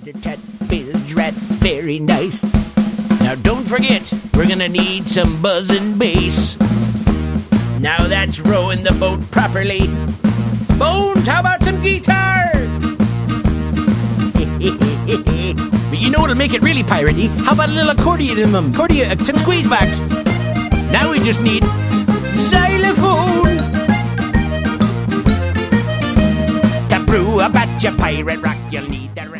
tat, bilge rat, very nice. Now don't forget, we're gonna need some buzzing bass. Now that's rowing the boat properly. Bones, how about some guitar? But you know what'll make it really piratey? How about a little accordion in them? Some squeeze backs. Now we just need xylophone. To brew about your pirate rock, you'll need that.